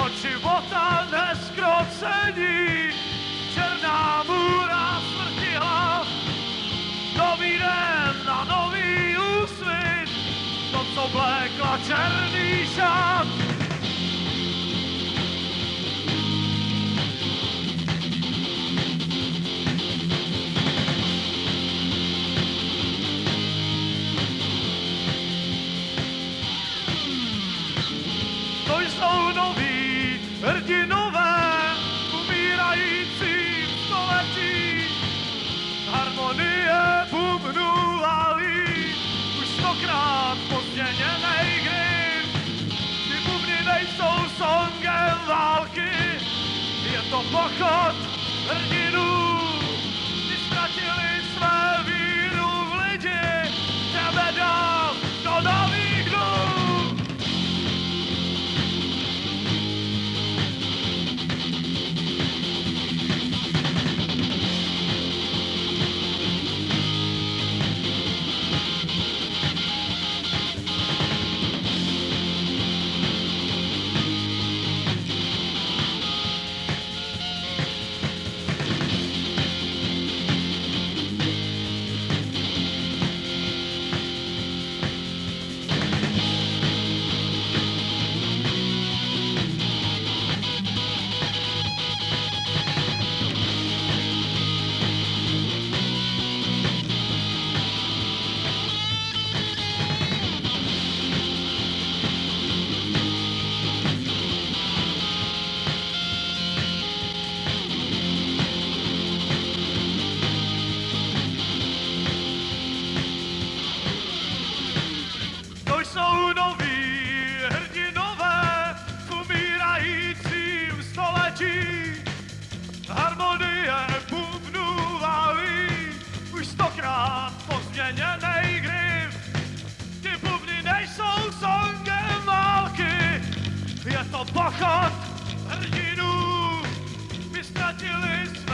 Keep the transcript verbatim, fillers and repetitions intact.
od života neskrocení, černá můra smrti hlav, nový den a nový úsvit, to, co vlékla černý šat. To jsou noví hrdinové, umírající století. Harmonie bubnů valí, už stokrát pozměněnej hry. Ty bubny nejsou songem války, je to pochod hrdinů. Ty ztratili své víru v lidi, jdeme dál do nových dnů. Jsou noví hrdinové v umírajícím století. Harmonie bubnů valí, už stokrát pozměněnej hry. Ty bubny nejsou songem války, je to pochod hrdinů. My ztratili své